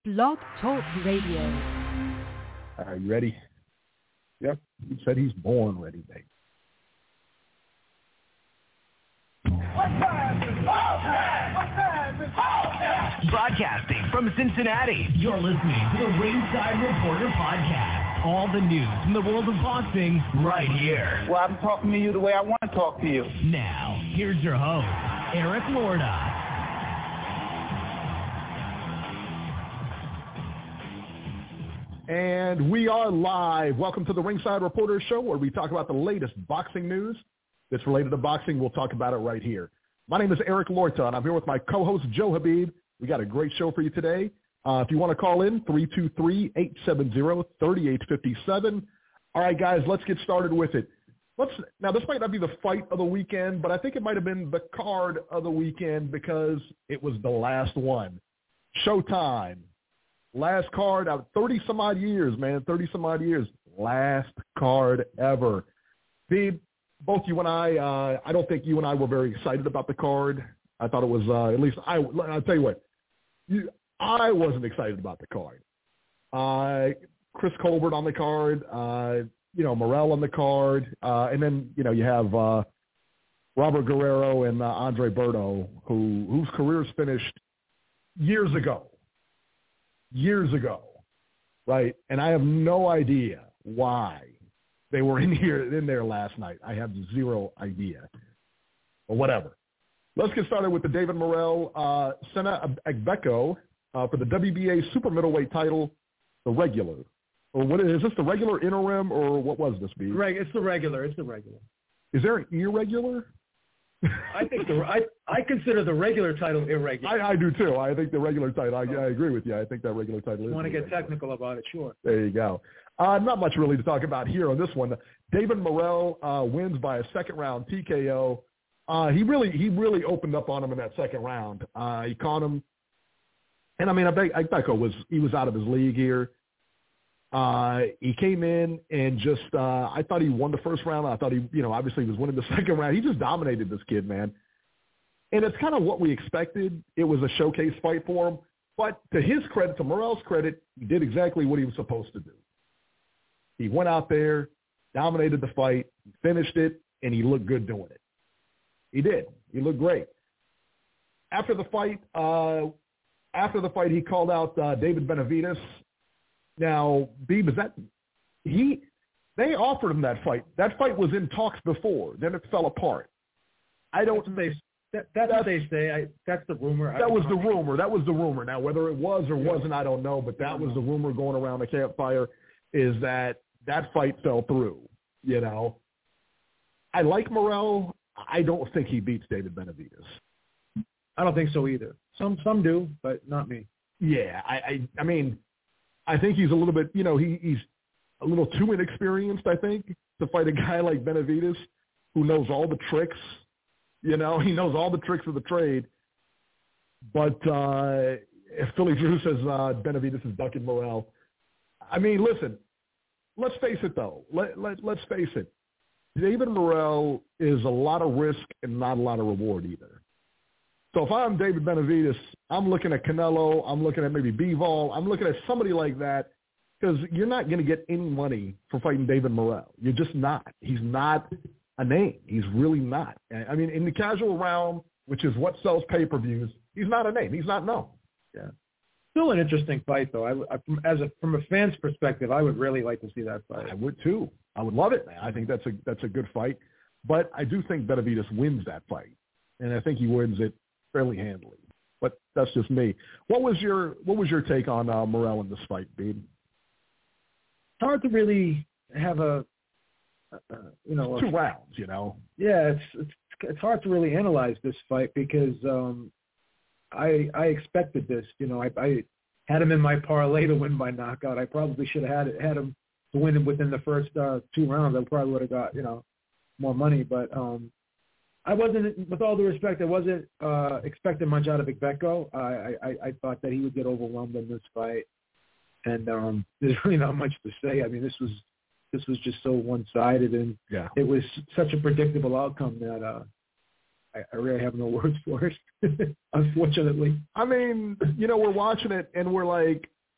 Blog Talk Radio. Are you ready? Yep. He said he's born ready, babe. Broadcasting from Cincinnati, you're listening to the Ringside Reporter Podcast. All the news from the world of boxing right here. Well, I'm talking to you the way I want to talk to you. Now, here's your host, Eric Lorda. And we are live. Welcome to the Ringside Reporter Show, where we talk about the latest boxing news that's related to boxing. We'll talk about it right here. My name is Eric Lorta, and I'm here with my co-host, Joe Habib. We got a great show for you today. If you want to call in, 323-870-3857. All right, guys, let's get started with it. Now, this might not be the fight of the weekend, but I think it might have been the card of the weekend because it was the last one. Showtime. Last card out 30-some-odd years, man, 30-some-odd years. Last card ever. Beeb, both you and I don't think you and I were very excited about the card. I thought it was, at least I'll tell you what, I wasn't excited about the card. Chris Colbert on the card, Morrell on the card, and then, you have Robert Guerrero and Andre Berto, whose careers finished years ago, right? And I have no idea why they were in there last night. I have zero idea. But whatever. Let's get started with the David Morrell, Sena Agbeko for the WBA super middleweight title, the regular. Or what is this, the regular interim, or what was this, B? It's the regular. It's the regular. Is there an irregular? I think I consider the regular title irregular. I do too. I think the regular title. I agree with you. I think that regular title is. You want to get technical about it? Sure. There you go. Not much really to talk about here on this one. David Morrell wins by a second round TKO. He really opened up on him in that second round. He caught him, and I mean, Agbeko was out of his league here. He came in and just, I thought he won the first round. I thought he, obviously he was winning the second round. He just dominated this kid, man. And it's kind of what we expected. It was a showcase fight for him. But to his credit, to Morrell's credit, he did exactly what he was supposed to do. He went out there, dominated the fight, finished it, and he looked good doing it. He did. He looked great. After the fight, he called out David Benavidez. Now, Beeb, they offered him that fight. That fight was in talks before. Then it fell apart. That's what they say. That's the rumor. That was the rumor. Now, whether it was or wasn't, I don't know. But that was the rumor going around the campfire, is that fight fell through. I like Morrell. I don't think he beats David Benavidez. I don't think so either. Some do, but not me. Yeah, I mean, I think he's a little bit, he's a little too inexperienced, I think, to fight a guy like Benavidez who knows all the tricks. He knows all the tricks of the trade. But if Philly Drew says Benavidez is ducking Morrell, I mean, listen, let's face it, though. Let's face it. David Morrell is a lot of risk and not a lot of reward either. So if I'm David Benavidez, I'm looking at Canelo, I'm looking at maybe Bivol, I'm looking at somebody like that, because you're not going to get any money for fighting David Morrell. You're just not. He's not a name. He's really not. I mean, in the casual realm, which is what sells pay-per-views, he's not a name. He's not known. Yeah. Still an interesting fight, though. From a fan's perspective, I would really like to see that fight. I would too. I would love it. I think that's a good fight. But I do think Benavidez wins that fight, and I think he wins it fairly handily. But that's just me. What was your take on Morrell in this fight, Beeb? It's hard to really have it's 2 rounds, Yeah, it's hard to really analyze this fight because I expected this. I had him in my parlay to win by knockout. I probably should have had him to win within the first 2 rounds. I probably would have got more money, but I wasn't, with all due respect, I wasn't expecting much out of Agbeko. I thought that he would get overwhelmed in this fight, and there's really not much to say. I mean, this was just so one-sided, and it was such a predictable outcome that I really have no words for it, unfortunately. I mean, we're watching it, and we're like,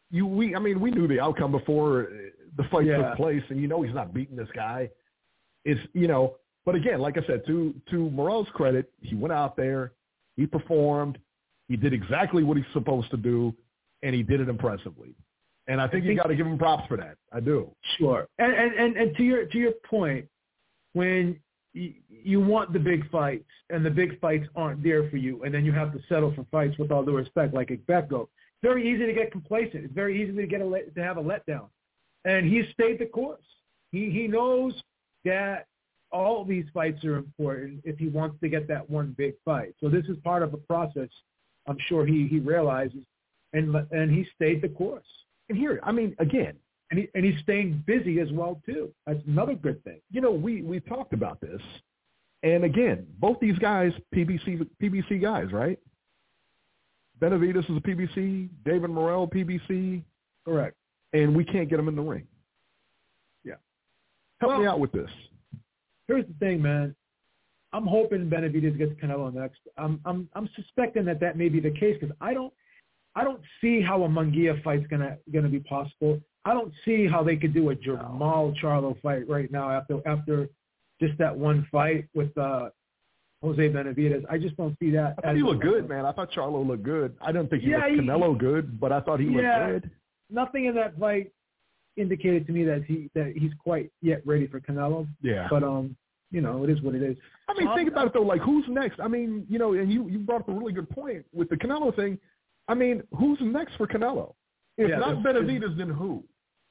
we knew the outcome before the fight took place, and he's not beating this guy. It's but again, like I said, to Morrell's credit, he went out there, he performed, he did exactly what he's supposed to do, and he did it impressively. And I think you got to give him props for that. I do. Sure. And to your point, when you want the big fights and the big fights aren't there for you, and then you have to settle for fights with all due respect, like Ekbeko, it's very easy to get complacent. It's very easy to have a letdown. And he stayed the course. He knows that all these fights are important if he wants to get that one big fight. So this is part of a process I'm sure he realizes, and he stayed the course. And here, again, and he's staying busy as well too. That's another good thing. We talked about this, and again, both these guys, PBC guys, right? Benavidez is a PBC, David Morrell, PBC. Correct. And we can't get him in the ring. Yeah. Help me out with this. Here's the thing, man. I'm hoping Benavidez gets Canelo next. I'm suspecting that may be the case because I don't see how a Munguia fight's gonna be possible. I don't see how they could do a Jamal Charlo fight right now after just that one fight with Jose Benavidez. I just don't see that. I thought he looked good, man. I thought Charlo looked good. I didn't think he looked Canelo good, but I thought he looked good. Nothing in that fight indicated to me that he's quite yet ready for Canelo. Yeah. But it is what it is. Think about it though. Like, who's next? And you brought up a really good point with the Canelo thing. Who's next for Canelo? If not Benavidez, then who?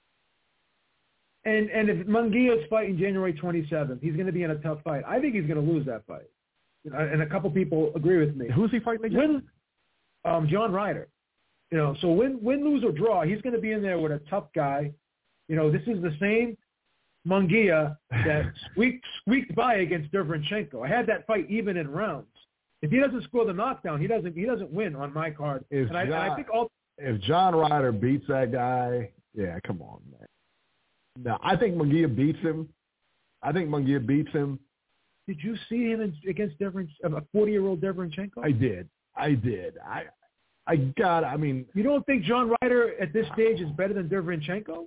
And if Munguia's fighting January 27th, he's going to be in a tough fight. I think he's going to lose that fight. And a couple people agree with me. Who's he fighting against? John Ryder. So win, lose, or draw, he's going to be in there with a tough guy. This is the same Munguia that squeaked by against Derevyanchenko. I had that fight even in rounds. If he doesn't score the knockdown, he doesn't win on my card. I think if John Ryder beats that guy, yeah, come on, man. No, I think Munguia beats him. Did you see him against a 40-year-old Derevyanchenko? I did. You don't think John Ryder at this stage is better than Derevyanchenko? No.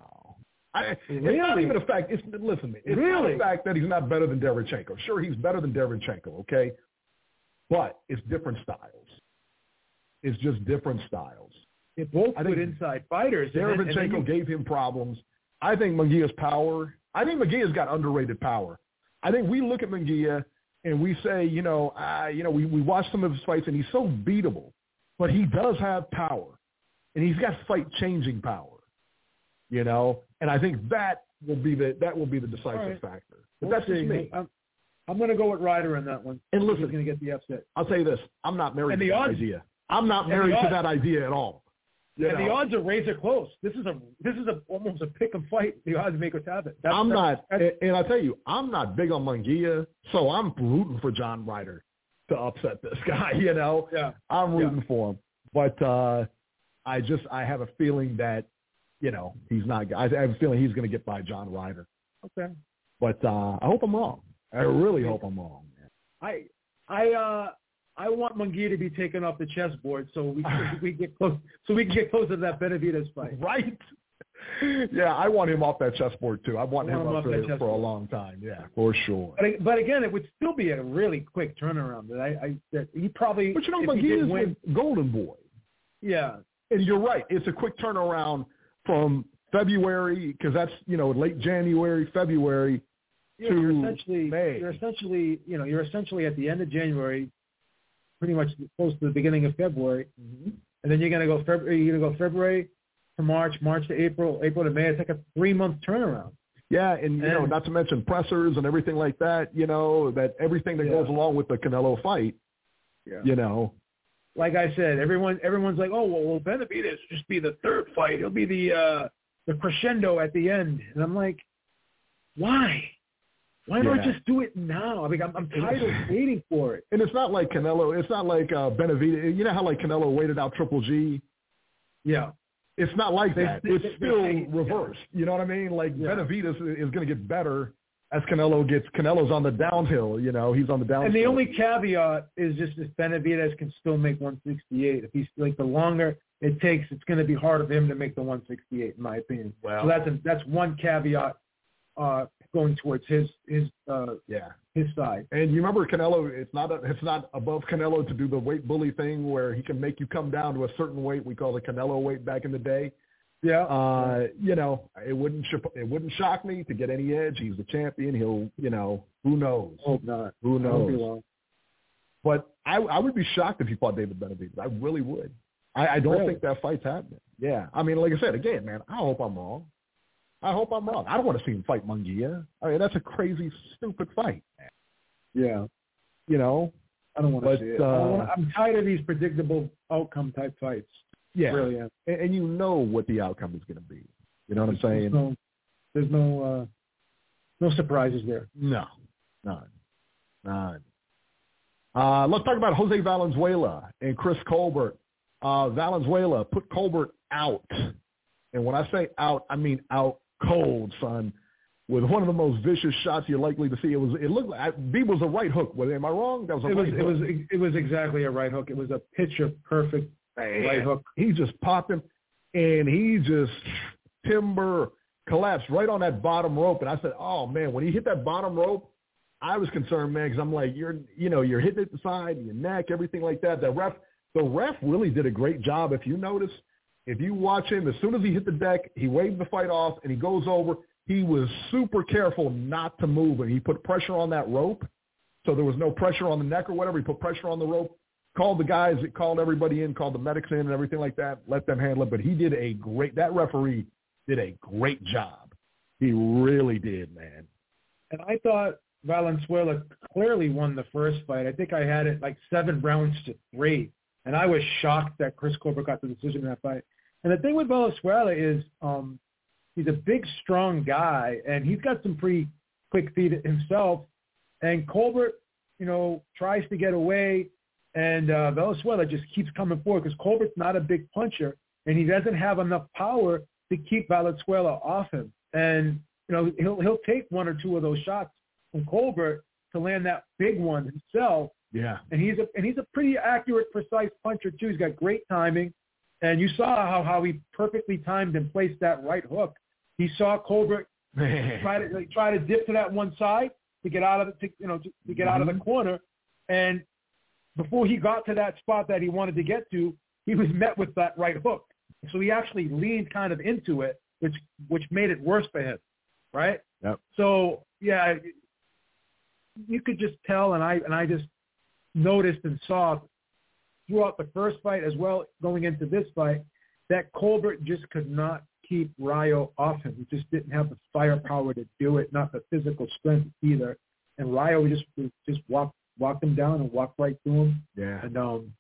It's not even a fact. It's not a fact that he's not better than Derevyanchenko. Sure, he's better than Derevyanchenko, okay? But it's different styles. It's just different styles. They're both good inside fighters. Derevyanchenko gave him problems. I think Munguia's power. I think Munguia's got underrated power. I think we look at Munguia and we say, we watch some of his fights and he's so beatable, but he does have power, and he's got fight-changing power. And I think that will be the decisive factor. But that's just me. I'm going to go with Ryder in that one. And listen, he's going to get the upset. I'll tell you this: I'm not married to that idea. I'm not married to that idea at all. The odds are razor close. This is almost a pick 'em fight. The odds makers have it. And I tell you, I'm not big on Munguia, so I'm rooting for John Ryder to upset this guy. Yeah. I'm rooting for him, but I have a feeling that he's not. I have a feeling he's going to get by John Ryder. Okay. But I hope I'm wrong. I really hope I'm wrong, man. I want Munguia to be taken off the chessboard so we can get close. So we can get closer to that Benavidez fight. Right. Yeah, I want him off that chessboard too. I want him up there for a long time. Yeah, for sure. But again, it would still be a really quick turnaround. That he probably. But Munguia is a golden boy. Yeah. And you're right. It's a quick turnaround from February, because that's late January, February. You're essentially at the end of January, pretty much close to the beginning of February, and then you're going to go February. You're going to go February to March, March to April, April to May. It's like a 3-month turnaround. Yeah, and not to mention pressers and everything like that. That everything that goes along with the Canelo fight. Yeah. Like I said, everyone's like, oh well, Benavidez will just be the third fight. It'll be the crescendo at the end, and I'm like, why? Why not just do it now? I'm tired of waiting for it. And it's not like Canelo. It's not like Benavidez. You know how Canelo waited out Triple G? Yeah. It's not like that. It's still reversed. You know what I mean? Benavidez is going to get better as Canelo's on the downhill. He's on the downhill. And the only caveat is just if Benavidez can still make 168. If he's the longer it's going to be harder for him to make the 168, in my opinion. Well, so that's one caveat going towards his side. And you remember Canelo? It's not above Canelo to do the weight bully thing where he can make you come down to a certain weight. We call it Canelo weight back in the day. Yeah. You know, it wouldn't shock me to get any edge. He's the champion. He'll, you know, who knows? Hope not. Who knows? I hope he won't. But I would be shocked if he fought David Benavidez. I really would. I don't think that fight's happening. Yeah. I mean, like I said, again, man, I hope I'm wrong. I don't want to see him fight Munguia. I mean, that's a crazy, stupid fight, man. Yeah. You know? I don't want to see it. I'm tired of these predictable outcome type fights. Yeah. Really am. And you know what the outcome is going to be. You know what I'm saying? There's no surprises there. No. None. Let's talk about Jose Valenzuela and Chris Colbert. Valenzuela put Colbert out. And when I say out, I mean out cold, son, with one of the most vicious shots you're likely to see. It looked like B was a right hook. Am I wrong? That was a right hook. It was exactly a right hook. It was a picture perfect right hook. He just popped him, and he just timber collapsed right on that bottom rope. And I said, oh, man, when he hit that bottom rope, I was concerned, man, because I'm like, you're hitting at the side, your neck, everything like that. The ref really did a great job. If you notice, if you watch him, as soon as he hit the deck, he waved the fight off, and he goes over. He was super careful not to move, and he put pressure on that rope, so there was no pressure on the neck or whatever. He put pressure on the rope, called the guys, called everybody in, called the medics in and everything like that, let them handle it. But that referee did a great job. He really did, man. And I thought Valenzuela clearly won the first fight. I think I had it like 7-3, and I was shocked that Chris Colbert got the decision in that fight. And the thing with Valenzuela is he's a big, strong guy, and he's got some pretty quick feet himself. And Colbert, tries to get away, and Valenzuela just keeps coming forward because Colbert's not a big puncher, and he doesn't have enough power to keep Valenzuela off him. And he'll take one or two of those shots from Colbert to land that big one himself. Yeah. And he's a pretty accurate, precise puncher too. He's got great timing. And you saw how he perfectly timed and placed that right hook. He saw Colbert try to dip to that one side to get out of out of the corner, and before he got to that spot that he wanted to get to, he was met with that right hook. So he actually leaned kind of into it, which made it worse for him, right? Yep. So yeah, you could just tell, and I just noticed and saw throughout the first fight as well, going into this fight, that Colbert just could not keep Rayo off him. He just didn't have the firepower to do it, not the physical strength either. And Rayo just walked him down and walked right through him. Yeah. And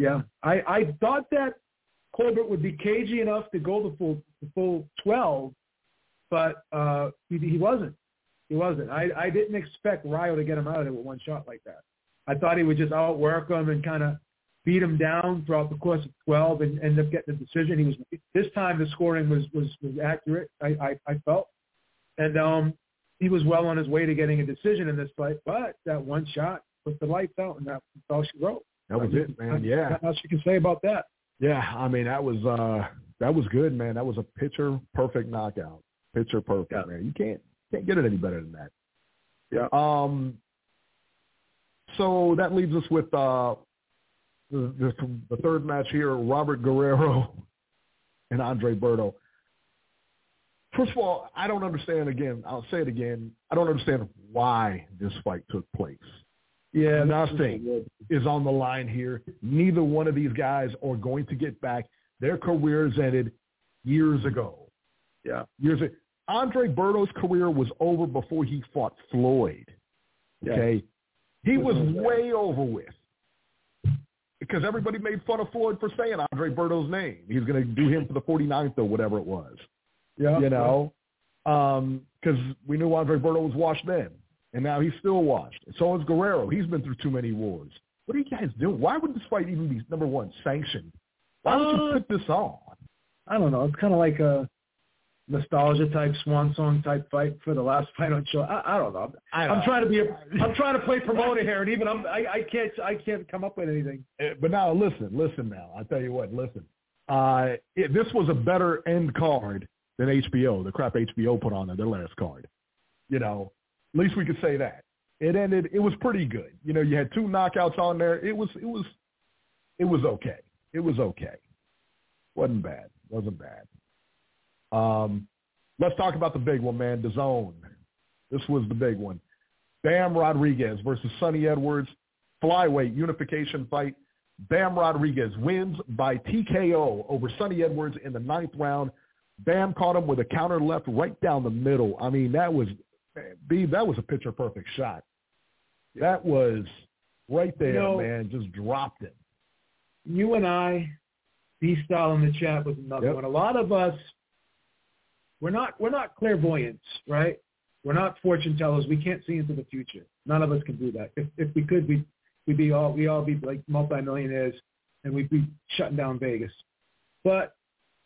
I thought that Colbert would be cagey enough to go the full 12, but he wasn't. He wasn't. I didn't expect Rayo to get him out of there with one shot like that. I thought he would just outwork him and kind of beat him down throughout the course of 12 and end up getting the decision. This time the scoring was accurate, I felt. And he was well on his way to getting a decision in this fight, but that one shot put the lights out, and that's all she wrote. That was it, man. Yeah. Nothing else you can say about that. Yeah, I mean, that was good, man. That was a picture perfect knockout. Picture perfect, man. You can't get it any better than that. Yeah. So that leaves us with the third match here, Robert Guerrero and Andre Berto. First of all, I don't understand, again, I'll say it again, I don't understand why this fight took place. Yeah, nothing is on the line here. Neither one of these guys are going to get back. Their careers ended years ago. Yeah. Andre Berto's career was over before he fought Floyd. Okay? Yeah. He was way over with. Because everybody made fun of Floyd for saying Andre Berto's name. He was going to do him for the 49th or whatever it was. Yeah. Because we knew Andre Berto was washed then. And now he's still washed. So is Guerrero. He's been through too many wars. What are you guys doing? Why would this fight even be, number one, sanctioned? Why would you put this on? I don't know. It's kind of like a nostalgia type, swan song type fight for the last fight on show. I don't know. I'm trying to play promoter here, and even I can't come up with anything. But now listen now. I tell you what, listen. This was a better end card than HBO, the crap HBO put on their last card. You know, at least we could say that. It was pretty good. You know, you had 2 knockouts on there. It was okay. It was okay. Wasn't bad. Let's talk about the big one, man, DAZN. This was the big one. Bam Rodriguez versus Sonny Edwards, flyweight unification fight. Bam Rodriguez wins by TKO over Sonny Edwards in the 9th round. Bam caught him with a counter left right down the middle. I mean, that was a picture-perfect shot. That was right there, man, just dropped it. You and I, B-Style in the chat was another one. A lot of us, we're not clairvoyants, right? We're not fortune tellers. We can't see into the future. None of us can do that. If we could, we'd all be like multimillionaires, and we'd be shutting down Vegas. But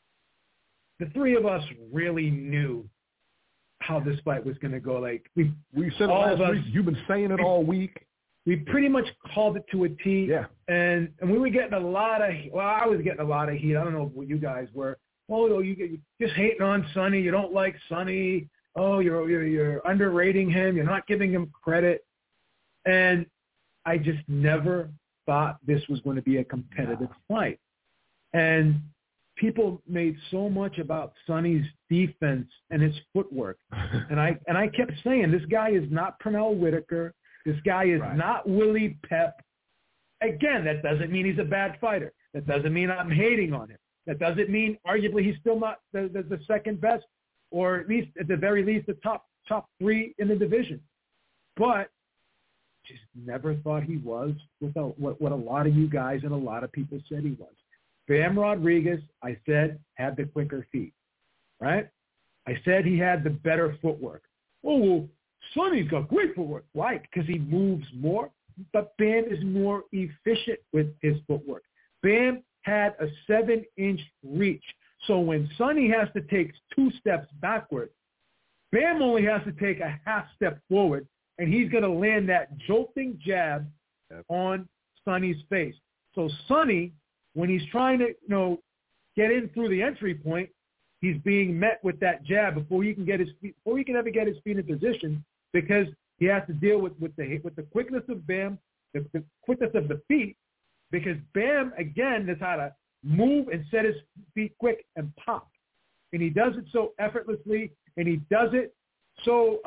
the 3 of us really knew how this fight was going to go. Like we said all last week. You've been saying it all week. We pretty much called it to a T. Yeah. And we were getting I was getting a lot of heat. I don't know what you guys were. Oh, you're just hating on Sonny. You don't like Sonny. Oh, you're underrating him. You're not giving him credit. And I just never thought this was going to be a competitive fight. And people made so much about Sonny's defense and his footwork. And I kept saying, this guy is not Pernell Whitaker. This guy is not Willie Pep. Again, that doesn't mean he's a bad fighter. That doesn't mean I'm hating on him. That doesn't mean, arguably, he's still not the second best, or at the very least, the top 3 in the division. But just never thought he was what a lot of you guys and a lot of people said he was. Bam Rodriguez, I said, had the quicker feet, right? I said he had the better footwork. Oh, well, Sonny's got great footwork. Why? Because he moves more, but Bam is more efficient with his footwork. Bam had a 7-inch reach. So when Sonny has to take 2 steps backward, Bam only has to take a half step forward, and he's going to land that jolting jab on Sonny's face. So Sonny, when he's trying to, get in through the entry point, he's being met with that jab before he can ever get his feet in position, because he has to deal with the quickness of Bam, the quickness of the feet, because Bam, again, knows how to move and set his feet quick and pop. And he does it so effortlessly, and he does it so,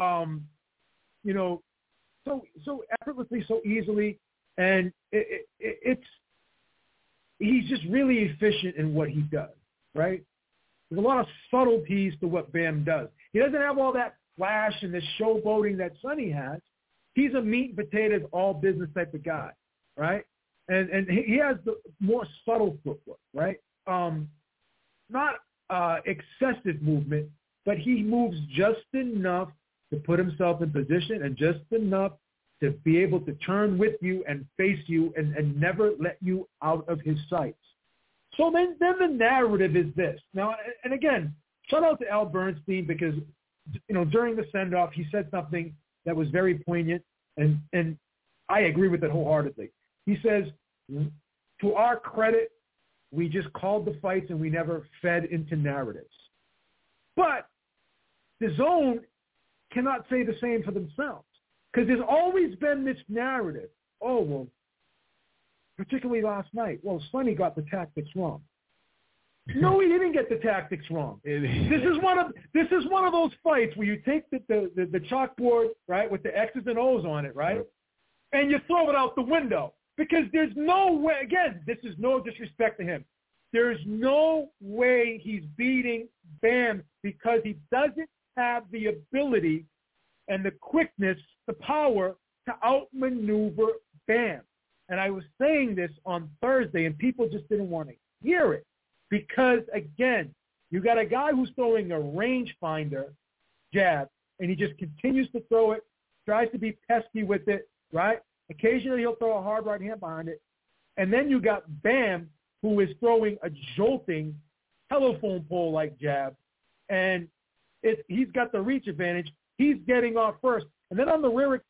so effortlessly, so easily. And he's just really efficient in what he does, right? There's a lot of subtleties to what Bam does. He doesn't have all that flash and the showboating that Sonny has. He's a meat and potatoes, all business type of guy, right? And he has the more subtle footwork, right? Not excessive movement, but he moves just enough to put himself in position and just enough to be able to turn with you and face you and never let you out of his sights. So then the narrative is this. Now, and again, shout out to Al Bernstein, because, during the send-off, he said something that was very poignant, and I agree with it wholeheartedly. He says, to our credit, we just called the fights and we never fed into narratives. But DAZN cannot say the same for themselves, because there's always been this narrative. Oh, well, particularly last night, well, Sonny got the tactics wrong. No, he didn't get the tactics wrong. This is one of those fights where you take the chalkboard, right, with the X's and O's on it, right, and you throw it out the window, because there's no way. Again, this is no disrespect to him. There's no way he's beating Bam, because he doesn't have the ability and the quickness, the power to outmaneuver Bam. And I was saying this on Thursday, and people just didn't want to hear it, because, again, you got a guy who's throwing a rangefinder jab, and he just continues to throw it, tries to be pesky with it, right? Occasionally he'll throw a hard right hand behind it. And then you got Bam, who is throwing a jolting telephone pole-like jab, and he's got the reach advantage. He's getting off first. And then on the